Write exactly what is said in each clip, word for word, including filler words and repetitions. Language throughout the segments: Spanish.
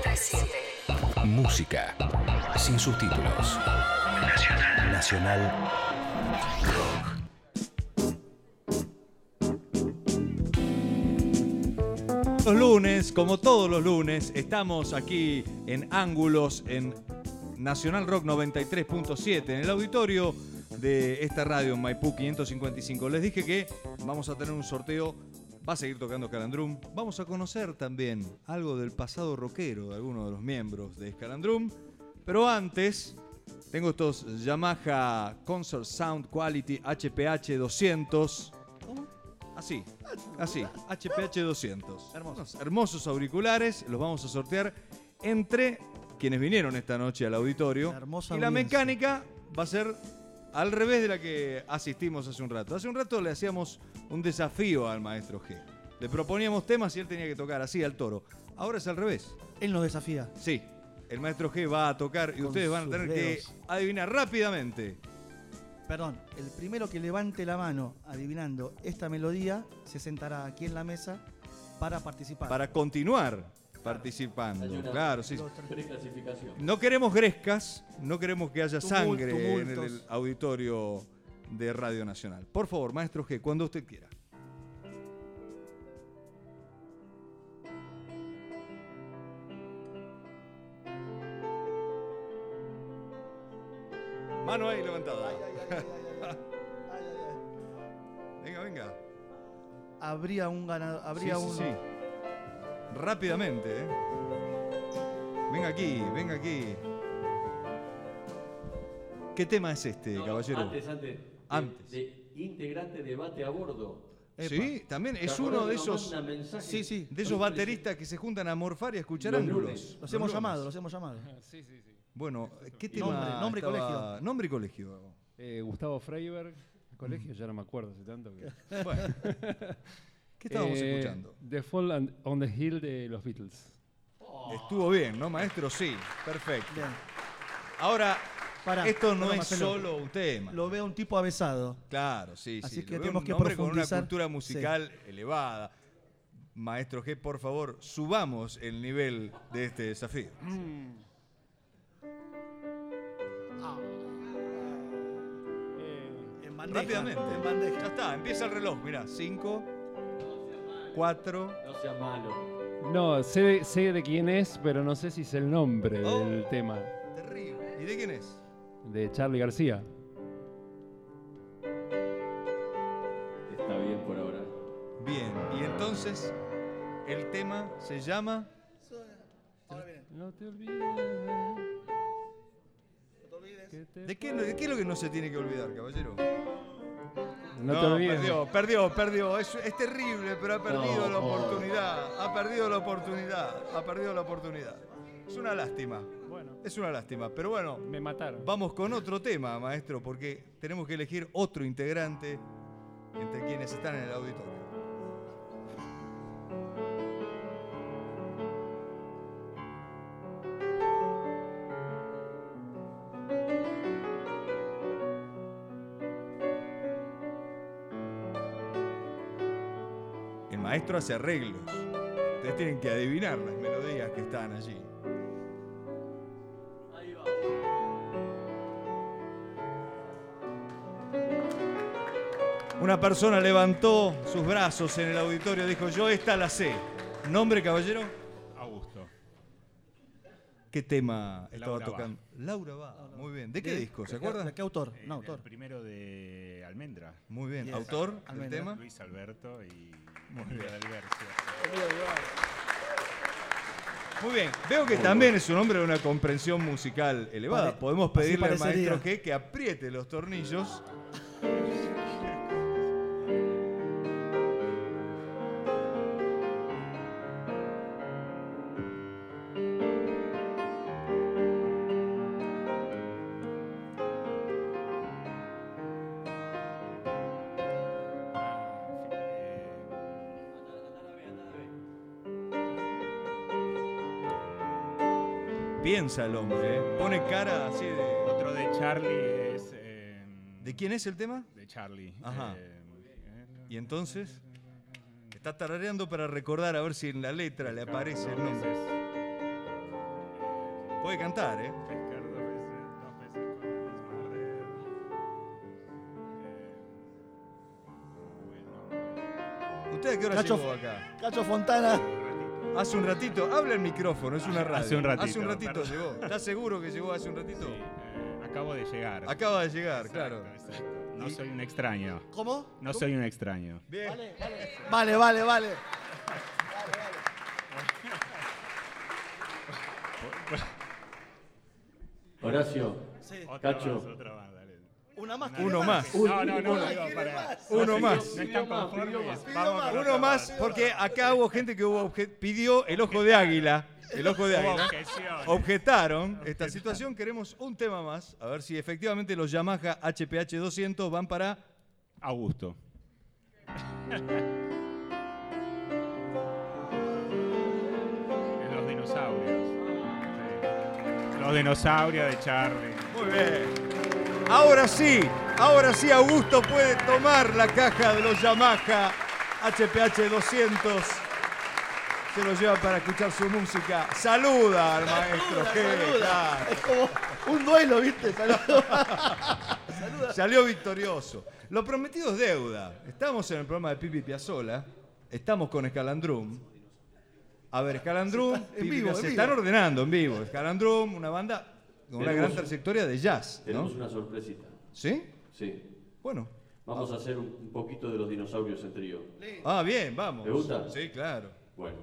siete. Música sin subtítulos. Nacional. Nacional Rock. Los lunes, como todos los lunes, estamos aquí en Ángulos, en Nacional Rock noventa y tres punto siete, en el auditorio de esta radio en Maipú quinientos cincuenta y cinco. Les dije que vamos a tener un sorteo, va a seguir tocando Escalandrum. Vamos a conocer también algo del pasado rockero de algunos de los miembros de Escalandrum. Pero antes, tengo estos Yamaha Concert Sound Quality H P H doscientos. Así, así, H P H doscientos. Hermosos. Hermosos auriculares, los vamos a sortear entre quienes vinieron esta noche al auditorio. Hermosa y la audiencia. mecánica va a ser al revés de la que asistimos hace un rato. Hace un rato le hacíamos un desafío al maestro G. Le proponíamos temas y él tenía que tocar así al toro. Ahora es al revés. Él nos desafía. Sí, el maestro G va a tocar y Con ustedes van a sus tener dedos. que adivinar rápidamente. Perdón, el primero que levante la mano adivinando esta melodía se sentará aquí en la mesa para participar. Para continuar participando. Hay una Claro, sí. preclasificación. No queremos grescas, no queremos que haya Tumult- sangre en tumultos. el auditorio de Radio Nacional. Por favor, maestro G, cuando usted quiera. Mano ahí levantada. Ay, ay, ay, ay, ay, ay, ay, ay. Venga, venga. Habría un ganador. Habría Sí, sí, un. sí. Rápidamente, ¿eh? Venga aquí, venga aquí. ¿Qué tema es este, No, no, caballero? Antes, antes. De, Antes. de integrante de Bate a Bordo. Sí, también ¿Te es acordás uno de que nos esos, manda mensaje? Sí, sí. de esos bateristas que se juntan a morfar y a escuchar Los ángulos. lunes. Los hemos lunes. llamado, los hemos llamado. Sí, sí, sí. Bueno, ¿qué tema? Nombre, nombre y estaba- colegio. Nombre y colegio. Eh, Gustavo Freiberg, colegio, ya no me acuerdo hace tanto que... Bueno, ¿qué estábamos Eh, escuchando? The Fall and- on the Hill de los Beatles. Estuvo bien, ¿no, maestro? Sí, perfecto. Bien. Ahora, Pará, esto no pará, es Marcelo. solo un tema. Lo veo un tipo avesado. Claro, sí, Así sí. que lo veo tenemos un que hombre con una profundizar. cultura musical elevada. Maestro G, por favor, subamos el nivel de este desafío. En bandeja. Rápidamente. En bandeja. Ya está, empieza el reloj. Mirá, cinco, cuatro. No sea malo. No, sé, sé de quién es, pero no sé si es el nombre Oh. del tema. Terrible. ¿Y de quién es? De Charlie García. Está bien por ahora. Bien, y entonces el tema se llama... Ahora viene. No te olvides. No te olvides. que te ¿De qué, ¿De qué es lo que no se tiene que olvidar, caballero? No, te olvides. perdió, perdió, perdió. Es, es terrible, pero ha perdido No, la oh. oportunidad. Ha perdido la oportunidad. Ha perdido la oportunidad. Es una lástima. Bueno, Es una lástima. Pero bueno, me mataron. vamos con otro tema, maestro, porque tenemos que elegir otro integrante entre quienes están en el auditorio. El maestro hace arreglos. Ustedes tienen que adivinar las melodías que están allí. Ahí va. Una persona levantó sus brazos en el auditorio y dijo, yo esta la sé. ¿Nombre, caballero? Augusto. ¿Qué tema estaba Laura tocando? Laura va. Muy bien. ¿De qué ¿De- disco? ¿Se de- acuerdan? ¿De qué autor? Eh, No, autor. El primero de Almendra. Muy bien. Yes. ¿Autor del Almendra. tema? Luis Alberto y Muy María bien. del Verso. Muy bien. Veo que también es un hombre de una comprensión musical elevada. Pare- Podemos así pedirle al parecería. maestro que, que apriete los tornillos. Piensa el hombre, ¿eh? Pone cara así de... Otro de Charlie es. eh, ¿De quién es el tema? De Charlie. Ajá. Eh, Y entonces está tarareando para recordar a ver si en la letra le aparece el nombre. Entonces, Puede cantar, ¿eh? Pescar dos veces, dos veces con la misma red. Eh, bueno, ¿Usted a qué hora Cacho- llegó acá? Cacho Fontana. Hace un ratito. Habla el micrófono, es una radio. Hace un ratito, Hace un ratito perdón. llegó. ¿Estás seguro que llegó hace un ratito? sí, eh, acabo de llegar. Acaba de llegar, Exacto, claro. exacto. No Y- soy un extraño. ¿Cómo? No soy un extraño. Bien. Vale, vale. Vale, vale, vale. Horacio, Sí. Otra Cacho. más, otra más, dale. Una más. Uno más. No, no, no, Uno digo, más. para. Uno no, más. No están Pidió más, conformes. pidió más. Vamos con Uno otra más, porque acá hubo gente que hubo obje- pidió el ojo de águila. El ojo de Hubo águila. objeciones. Objetaron esta situación. Queremos un tema más. A ver si efectivamente los Yamaha H P H doscientos van para. Augusto. En los dinosaurios. Sí. Los dinosaurios de Charlie. Muy bien. Ahora sí, ahora sí Augusto puede tomar la caja de los Yamaha H P H doscientos. Se lo lleva para escuchar su música. Saluda al maestro. Saluda, Qué saluda. claro. Es como un duelo, ¿viste? Saluda. Salió victorioso. Lo prometido es deuda. Estamos en el programa de Pipi Piazzolla. Estamos con Escalandrum. A ver, Escalandrum, Se está- en Pipi vivo, Piazzolla, en se vivo. están ordenando en vivo. Escalandrum, una banda con una Tenemos- gran trayectoria de jazz, tenemos ¿no? una sorpresita. ¿Sí? Sí. Bueno. Vamos a hacer un, un poquito de los dinosaurios en trío. Ah, bien, vamos. ¿Te gusta? Sí, claro. Bueno.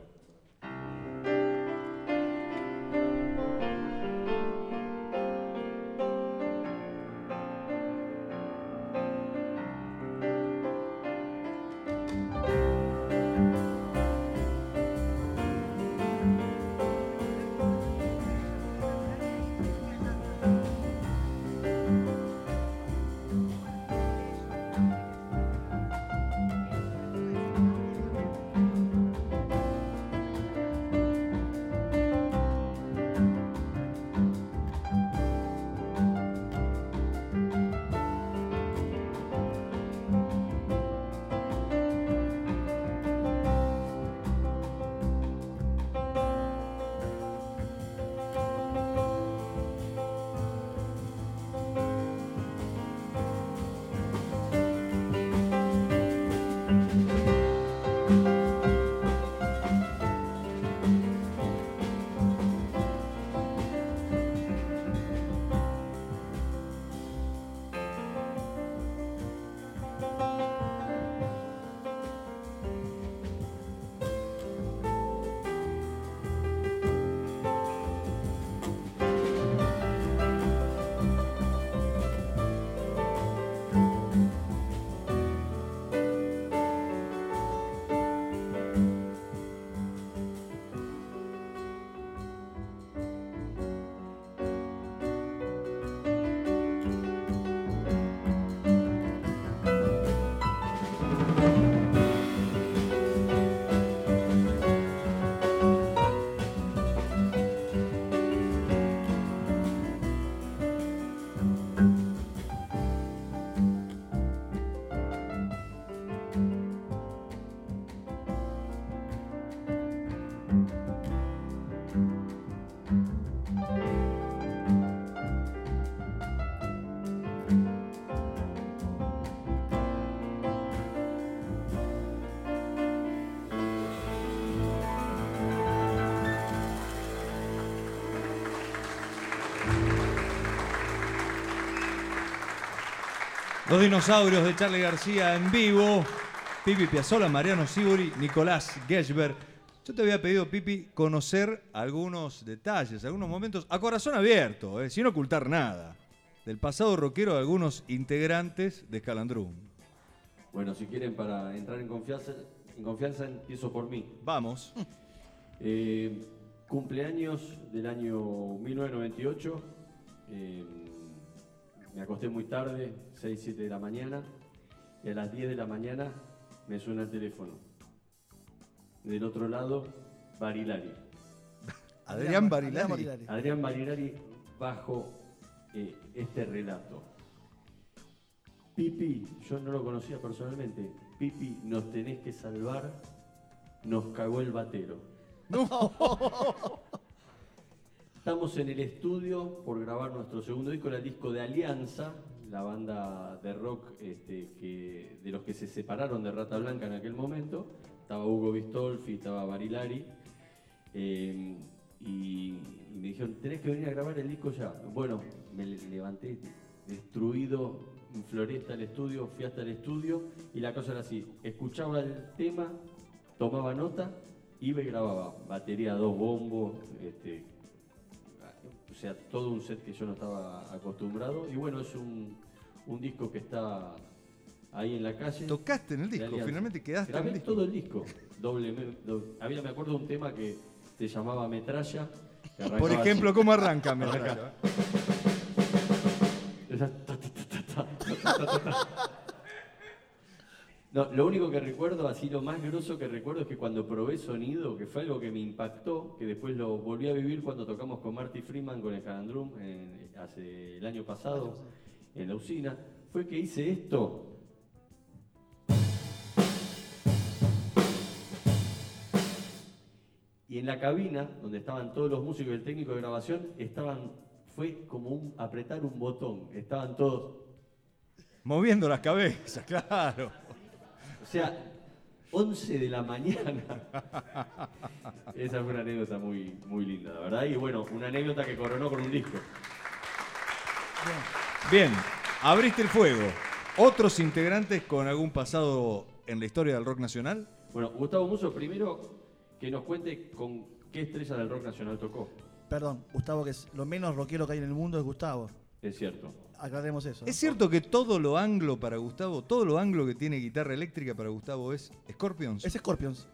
Los dinosaurios de Charlie García en vivo. Pipi Piazzolla, Mariano Sibori, Nicolás Gershberg. Yo te había pedido, Pipi, conocer algunos detalles, algunos momentos, a corazón abierto, eh, sin ocultar nada, del pasado rockero de algunos integrantes de Escalandrum. Bueno, si quieren para entrar en confianza, en confianza empiezo por mí. Vamos. Eh, cumpleaños del año mil novecientos noventa y ocho. eh, me acosté muy tarde, seis, siete de la mañana, y a las diez de la mañana me suena el teléfono. Del otro lado, Barilari. Adrián Barilari. Barilari. Adrián Barilari bajo eh, este relato. Pipi, yo no lo conocía personalmente. Pipi, nos tenés que salvar, nos cagó el batero. Estamos en el estudio por grabar nuestro segundo disco, era el disco de Alianza, la banda de rock este, que, de los que se separaron de Rata Blanca en aquel momento. Estaba Hugo Bistolfi, estaba Barilari, eh, y, y me dijeron, tenés que venir a grabar el disco ya. Bueno, me levanté destruido, en Floresta al estudio, fui hasta el estudio, y la cosa era así, escuchaba el tema, tomaba nota, iba y grababa. Batería, dos bombos, este, o sea, todo un set que yo no estaba acostumbrado. Y bueno, es un, un disco que está ahí en la calle. Tocaste en el disco, finalmente quedaste Grabé en el disco. todo el disco. Doble, doble. Había, me acuerdo de un tema que se llamaba Metralla. que Por arrancaba ejemplo, así. ¿cómo arranca? Me Arranca. No, lo único que recuerdo, así lo más grosso que recuerdo es que cuando probé sonido, que fue algo que me impactó, que después lo volví a vivir cuando tocamos con Marty Freeman con el Hand Drum en- hace el año pasado en la usina, fue que hice esto. Y en la cabina, donde estaban todos los músicos y el técnico de grabación, estaban, fue como un, apretar un botón, estaban todos. Moviendo las cabezas, claro. O sea, once de la mañana. Esa fue una anécdota muy, muy linda, la verdad. Y bueno, una anécdota que coronó con un disco. Bien, abriste el fuego. ¿Otros integrantes con algún pasado en la historia del rock nacional? Bueno, Gustavo Musso, primero que nos cuente con qué estrella del rock nacional tocó. Perdón, Gustavo, que es lo menos rockero que hay en el mundo es Gustavo. Es cierto. Aclaremos eso. ¿no? ¿Es cierto que todo lo anglo para Gustavo, todo lo anglo que tiene guitarra eléctrica para Gustavo es Scorpions? Es Scorpions.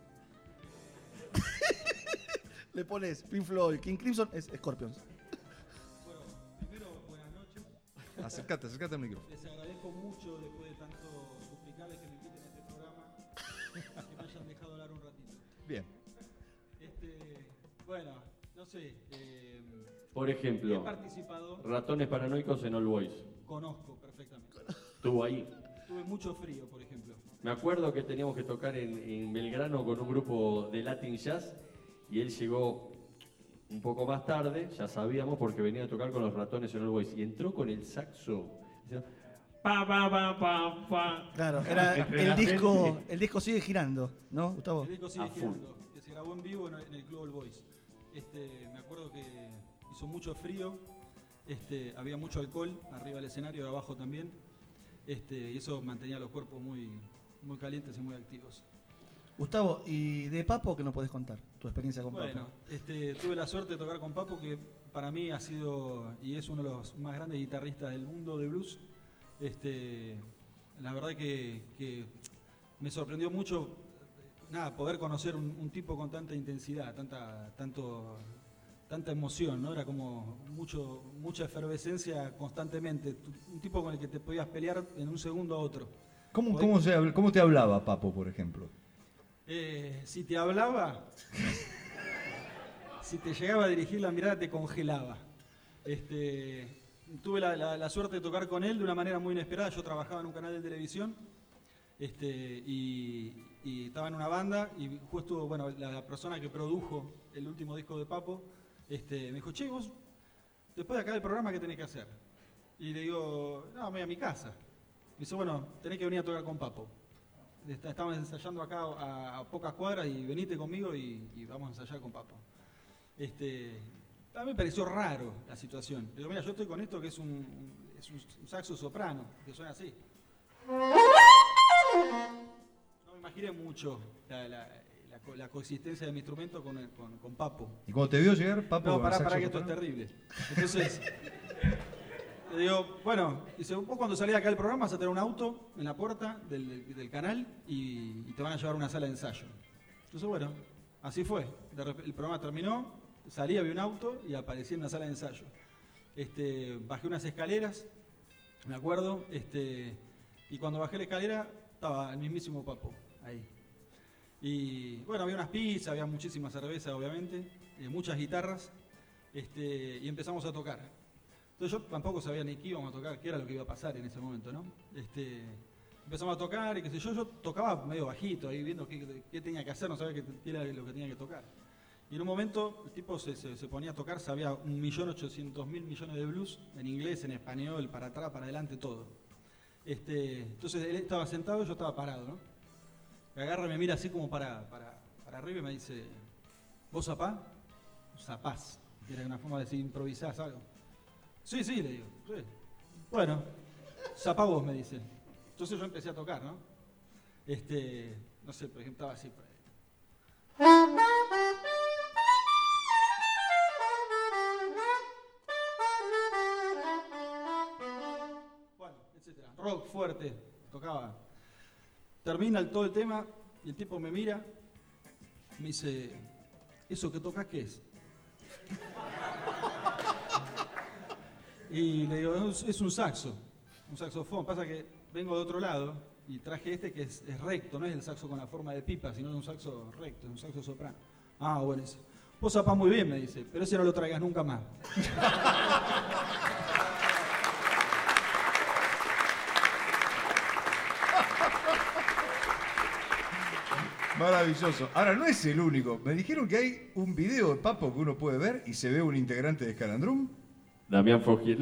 Le pones Pink Floyd, King Crimson, es Scorpions. Bueno, primero, buenas noches. Acércate, acércate al micrófono. Les agradezco mucho, después de tanto suplicarles que me inviten a este programa, que me hayan dejado hablar un ratito. Bien. Este, bueno, no sé, eh, Por he ejemplo, participado, Ratones Paranoicos en All Boys. conozco perfectamente. Estuvo ahí. Tuve mucho frío, por ejemplo. Me acuerdo que teníamos que tocar en, en Belgrano con un grupo de Latin Jazz y él llegó un poco más tarde, ya sabíamos, porque venía a tocar con los Ratones en All Boys y entró con el saxo. Decía, pa, pa, pa, pa, pa. Claro, era Entre el la disco, gente. el disco sigue girando, ¿no, Gustavo? El disco sigue A full. girando, que se grabó en vivo en el, en el Club All Boys. Este, me acuerdo que hizo mucho frío, este, había mucho alcohol arriba del escenario y abajo también, este, y eso mantenía los cuerpos muy, muy calientes y muy activos. Gustavo, ¿y de Papo qué nos podés contar? Tu experiencia con Bueno, Papo. este, tuve la suerte de tocar con Papo, que para mí ha sido y es uno de los más grandes guitarristas del mundo de blues. Este, la verdad que, que me sorprendió mucho nada, poder conocer un, un tipo con tanta intensidad, tanta, tanto, tanta emoción, ¿no? Era como mucho, mucha efervescencia constantemente. Un tipo con el que te podías pelear en un segundo a otro. ¿Cómo, cómo, se, habl- ¿Cómo te hablaba Papo, por ejemplo? Eh, si te hablaba, si te llegaba a dirigir la mirada, te congelaba. Este, tuve la, la- la suerte de tocar con él de una manera muy inesperada. Yo trabajaba en un canal de televisión este, y, y estaba en una banda y justo bueno, la, la persona que produjo el último disco de Papo este, me dijo, che, vos después de acá del programa, ¿qué tenés que hacer? Y le digo, no, me voy a mi casa. Me dice, bueno, tenés que venir a tocar con Papo. Está- Estamos ensayando acá a, a pocas cuadras y venite conmigo y, y vamos a ensayar con Papo. Este, a mí me pareció raro la situación. Le digo, mira, yo estoy con esto que es un, es un saxo soprano, que suena así. No me imaginé mucho la, la- la co- la coexistencia de mi instrumento con, el- con, con Papo. Y cuando te vio llegar, Papo... No, al pará, saxo pará, que esto es soprano? terrible. Entonces, le digo, bueno, dice, vos cuando salís acá del programa vas a tener un auto en la puerta del, del canal y, y te van a llevar a una sala de ensayo. Entonces, bueno, así fue. De rep- el programa terminó, salí, había un auto y aparecí en una sala de ensayo. Este, bajé unas escaleras, me acuerdo, este, y cuando bajé la escalera estaba el mismísimo Papo ahí. Y bueno, había unas pizzas, había muchísima cerveza, obviamente, eh, muchas guitarras, este, y empezamos a tocar. Entonces yo tampoco sabía ni qué íbamos a tocar, qué era lo que iba a pasar en ese momento, ¿no? Este, empezamos a tocar y qué sé yo, yo tocaba medio bajito ahí viendo qué, qué tenía que hacer, no sabía qué, qué era lo que tenía que tocar. Y en un momento el tipo se, se, se ponía a tocar, sabía un millón ochocientos mil millones de blues, en inglés, en español, para atrás, para adelante, todo. Este, entonces él estaba sentado y yo estaba parado, ¿no? Me agarra y me mira así como para, para, para arriba y me dice, ¿vos zapá? Zapás. Era una forma de decir, improvisás algo. Sí, sí, le digo. Sí. Bueno, zapá vos, me dice. Entonces yo empecé a tocar, ¿no? Este, no sé, por ejemplo, estaba así. Bueno, etcétera. Rock fuerte, tocaba. Termina el, todo el tema y el tipo me mira, me dice, ¿eso que tocas qué es? Y le digo, es un saxo, un saxofón. Pasa que vengo de otro lado y traje este que es, es recto, no es el saxo con la forma de pipa, sino es un saxo recto, es un saxo soprano. Ah, bueno, dice, vos zapás muy bien, me dice, pero ese no lo traigas nunca más. Maravilloso. Ahora, no es el único. Me dijeron que hay un video de Papo que uno puede ver y se ve un integrante de Escalandrum. Damián Fogel.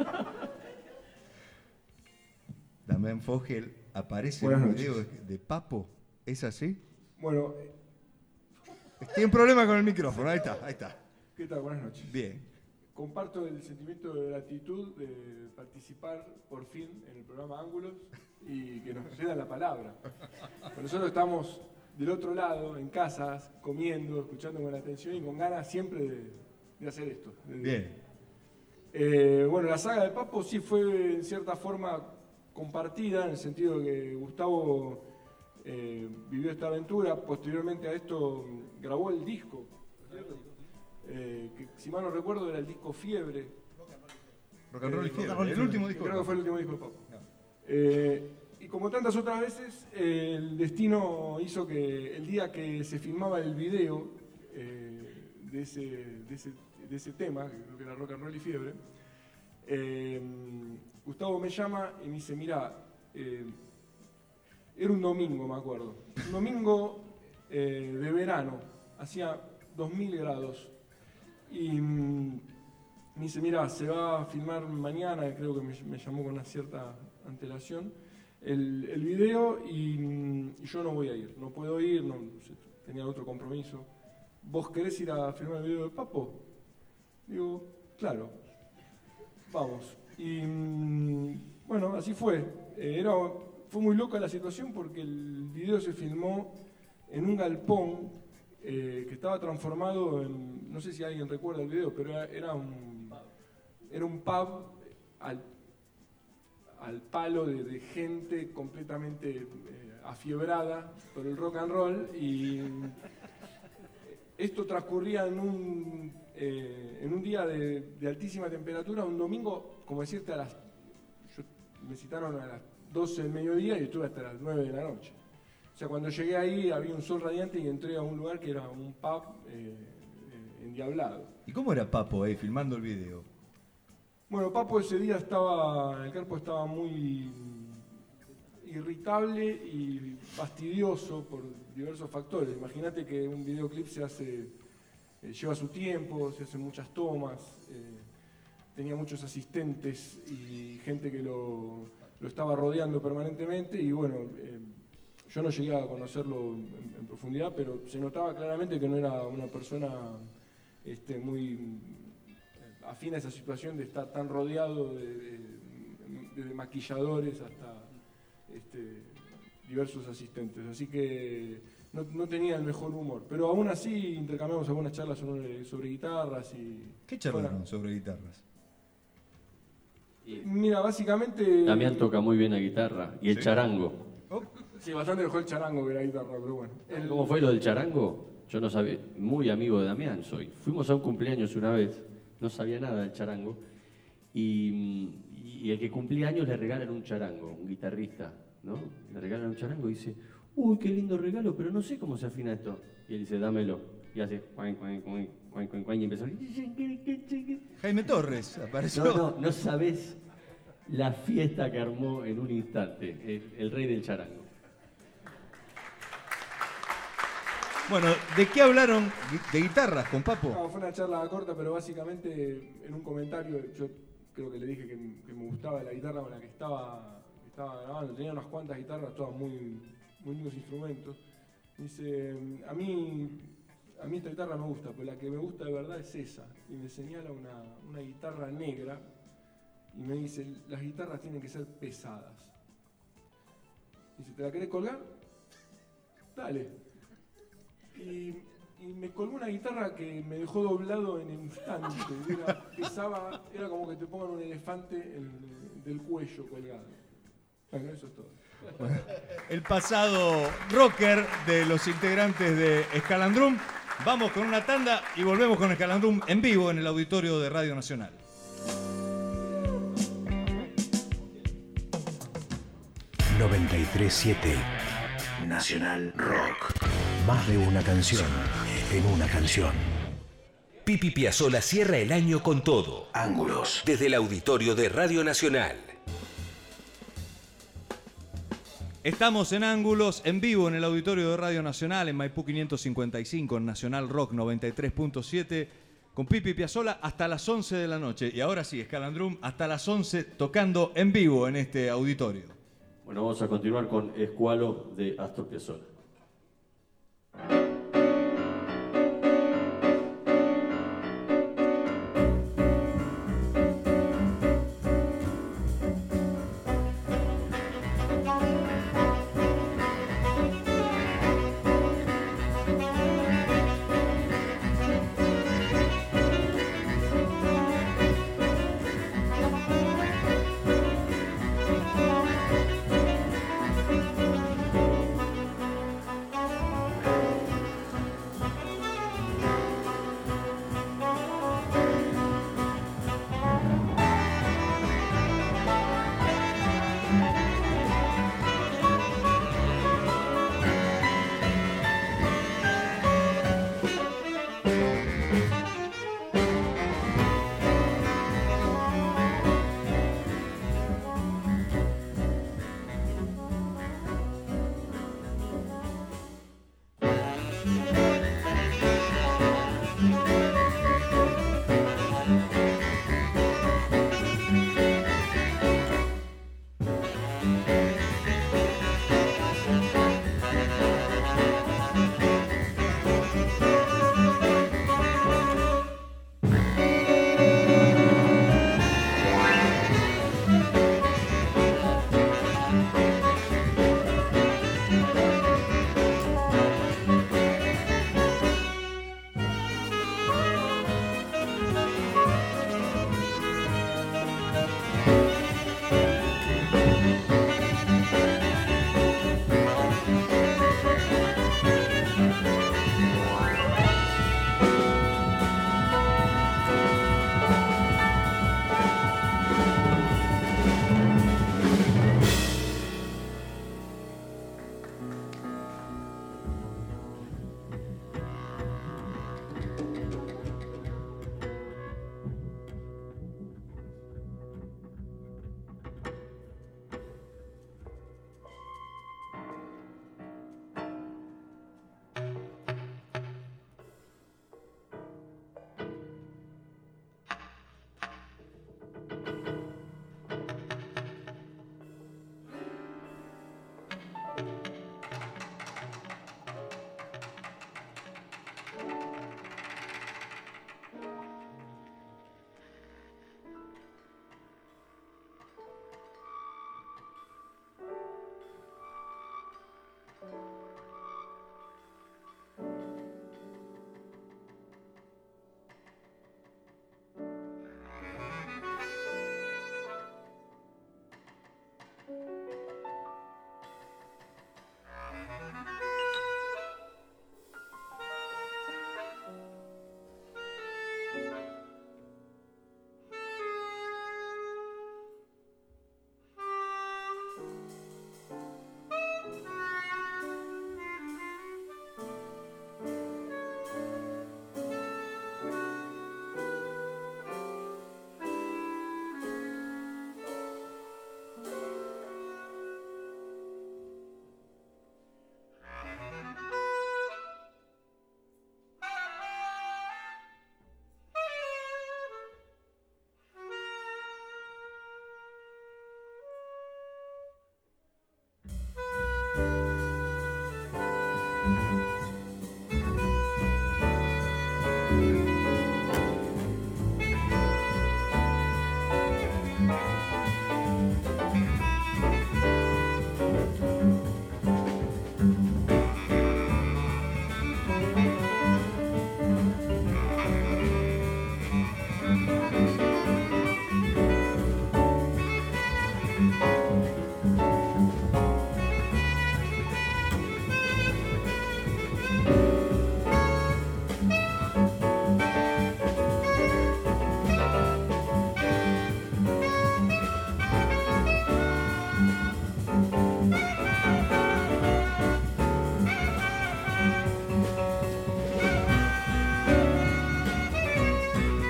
Damián Fogel aparece Buenas en un video de, noches. de Papo. ¿Es así? Bueno, Tiene un problema con el micrófono. Ahí está, ahí está. ¿qué tal? Buenas noches. Bien. Comparto el sentimiento de gratitud de participar por fin en el programa Ángulos y que nos cedan la palabra. Pero nosotros estamos del otro lado, en casas, comiendo, escuchando con atención y con ganas siempre de, de hacer esto. De- Bien. Eh, bueno, la saga de Papo sí fue en cierta forma compartida, en el sentido de que Gustavo eh, vivió esta aventura, posteriormente a esto mm, grabó el disco, ¿cierto? Eh, que si mal no recuerdo era el disco Fiebre. Rock and Roll y Eh, Fiebre. Rock and Roll y El Fiebre. último disco. Creo que fue el último disco de Papo. No. Eh, y como tantas otras veces, eh, el destino hizo que el día que se filmaba el video eh, de, ese, de, ese, de ese tema, que creo que era Rock and Roll y Fiebre, eh, Gustavo me llama y me dice, mira, eh, era un domingo, me acuerdo, un domingo eh, de verano, hacía dos mil grados, y mm, me dice, mira, se va a filmar mañana, creo que me, me llamó con una cierta antelación, el, el video y, mm, y yo no voy a ir, no puedo ir, no, tenía otro compromiso. ¿Vos querés ir a filmar el video de Papo? Digo, claro, vamos. Y mm, bueno, así fue. Eh, era, fue muy loca la situación porque el video se filmó en un galpón eh, que estaba transformado en, no sé si alguien recuerda el video, pero era, era un, era un pub al, al palo de, de gente completamente eh, afiebrada por el rock and roll, y esto transcurría en un, eh, en un día de, de altísima temperatura, un domingo, como decirte, a las, yo, me citaron a las doce del mediodía y estuve hasta las nueve de la noche. O sea, cuando llegué ahí había un sol radiante y entré a un lugar que era un pub eh, eh, endiablado. ¿Y cómo era Papo ahí filmando el video? Bueno, Papo ese día estaba, el cuerpo estaba muy irritable y fastidioso por diversos factores. Imagínate que un videoclip se hace, eh, lleva su tiempo, se hacen muchas tomas, eh, tenía muchos asistentes y gente que lo, lo estaba rodeando permanentemente, y bueno, eh, yo no llegué a conocerlo en, en profundidad, pero se notaba claramente que no era una persona este, muy afín a esa situación de estar tan rodeado de, de, de maquilladores hasta este, diversos asistentes. Así que no, no tenía el mejor humor. Pero aún así intercambiamos algunas charlas sobre, sobre guitarras y... ¿Qué charlaron Bueno, sobre guitarras? mira, básicamente... Damián toca muy bien la guitarra y el Sí. charango. Sí, bastante mejor el charango que la guitarra, pero bueno. El- ¿Cómo fue lo del charango? Yo no sabía, muy amigo de Damián soy. Fuimos a un cumpleaños una vez, no sabía nada del charango, y, y el que cumplía años le regalan un charango, un guitarrista, ¿no? Le regalan un charango y dice, uy, qué lindo regalo, pero no sé cómo se afina esto. Y él dice, dámelo. Y hace, cuan, cuan, cuan, cuan, cuan, cuan, y empezó. Jaime Torres apareció. No, no, no sabés la fiesta que armó en un instante el, el rey del charango. Bueno, ¿de qué hablaron de guitarras con Papo? No, fue una charla corta, pero básicamente en un comentario yo creo que le dije que, que me gustaba la guitarra con la que estaba, que estaba grabando. Tenía unas cuantas guitarras, todas muy, muy lindos instrumentos. Dice, a mí, a mí esta guitarra me gusta, pero la que me gusta de verdad es esa. Y me señala una, una guitarra negra y me dice, las guitarras tienen que ser pesadas. Dice, ¿te la querés colgar? Dale. Y, y me colgó una guitarra que me dejó doblado en el instante. Era, pesaba, era como que te pongan un elefante en, del cuello colgado. Bueno, eso es todo. Bueno, el pasado rocker de los integrantes de Escalandrum. Vamos con una tanda y volvemos con Escalandrum en vivo en el auditorio de Radio Nacional. noventa y tres punto siete Nacional Rock. Más de una canción en una canción. Pipi Piazzolla cierra el año con todo. Ángulos. Desde el auditorio de Radio Nacional. Estamos en Ángulos, en vivo en el auditorio de Radio Nacional, en Maipú quinientos cincuenta y cinco, en Nacional Rock noventa y tres punto siete, con Pipi Piazzolla hasta las once de la noche. Y ahora sí, Escalandrum hasta las once, tocando en vivo en este auditorio. Bueno, vamos a continuar con Escualo de Astor Piazzolla.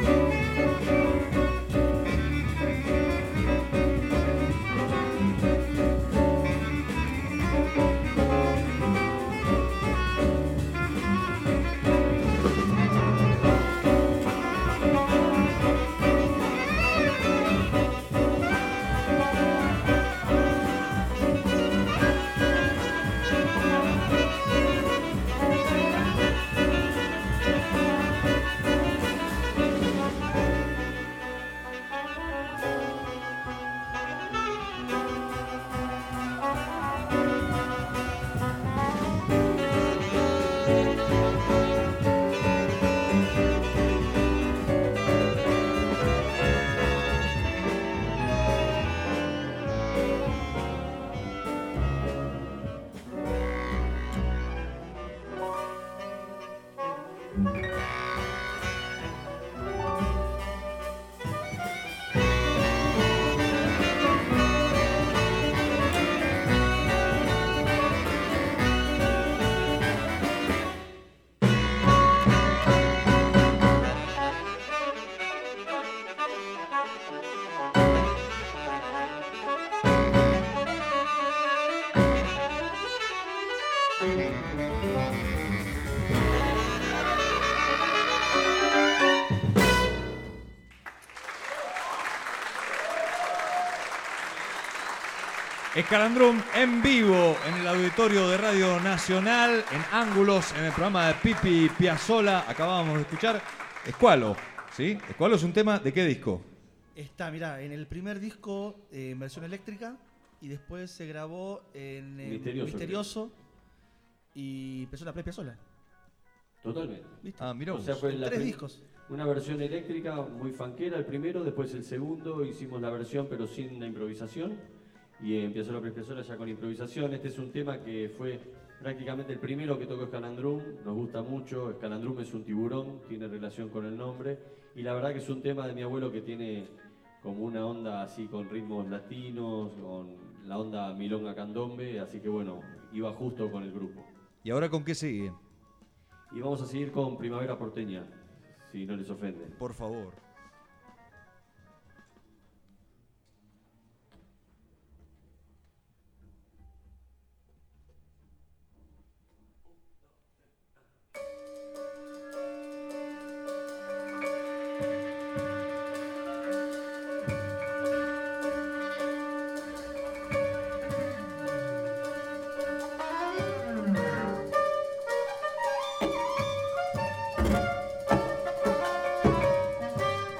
Escalandrum en vivo en el auditorio de Radio Nacional, en Ángulos, en el programa de Pipi Piazzolla. Acabábamos de escuchar Escualo, ¿sí? Escualo es un tema ¿de qué disco? Está, mirá, en el primer disco eh, en versión eléctrica y después se grabó en eh, Misterioso, Misterioso y empezó la Play Piazzolla. Totalmente. ¿Viste? Ah, mirá O vos. sea, fue la Tres prim- discos. Una versión eléctrica muy fanquera el primero, después el segundo hicimos la versión pero sin la improvisación y eh, empezó la Piazzolla ya con improvisación. Este es un tema que fue prácticamente el primero que tocó Escalandrum, nos gusta mucho. Escalandrum es un tiburón, tiene relación con el nombre y la verdad que es un tema de mi abuelo que tiene como una onda así con ritmos latinos, con la onda milonga candombe, así que bueno, iba justo con el grupo. ¿Y ahora con qué sigue? Y vamos a seguir con Primavera Porteña, si no les ofende. Por favor. Thank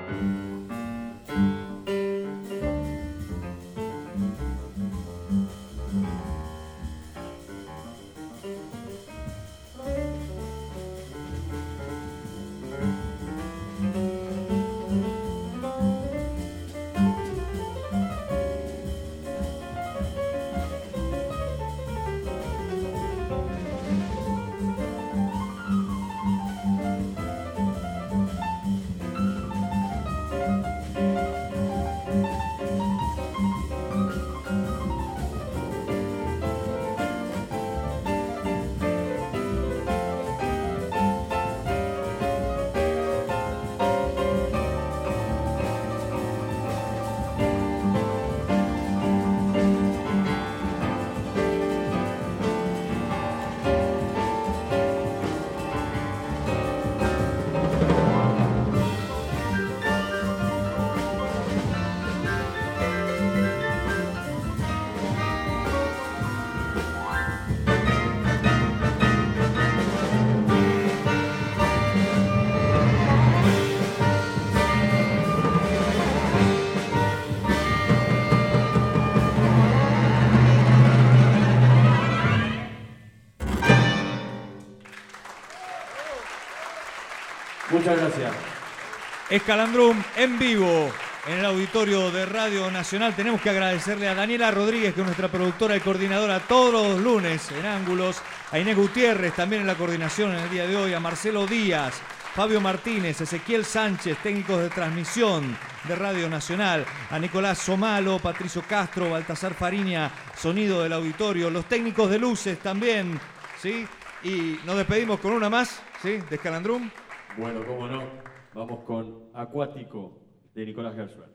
Muchas gracias. Escalandrum en vivo en el auditorio de Radio Nacional. Tenemos que agradecerle a Daniela Rodríguez, que es nuestra productora y coordinadora todos los lunes en Ángulos, a Inés Gutiérrez también en la coordinación en el día de hoy, a Marcelo Díaz, Fabio Martínez, Ezequiel Sánchez, técnicos de transmisión de Radio Nacional, a Nicolás Somalo, Patricio Castro, Baltasar Fariña, sonido del auditorio, los técnicos de luces también, ¿sí? Y nos despedimos con una más, ¿sí? De Escalandrum. Bueno, cómo no, vamos con Acuático de Nicolás Gershwin.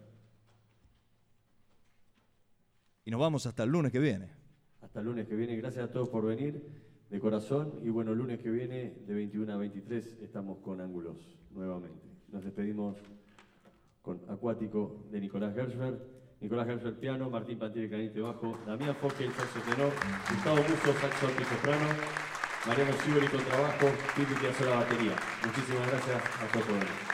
Y nos vamos hasta el lunes que viene. Hasta el lunes que viene, gracias a todos por venir, de corazón. Y bueno, el lunes que viene, de veintiuno a veintitrés, estamos con Ángulos nuevamente. Nos despedimos con Acuático de Nicolás Gershwin. Nicolás Gershwin piano, Martín Pantieri clarinete bajo, Damián Foque saxo tenor, Gustavo Musso saxo alto y soprano, Mariano Sibori contrabajo, Pipi Piazzolla batería. Muchísimas gracias a todos por venir.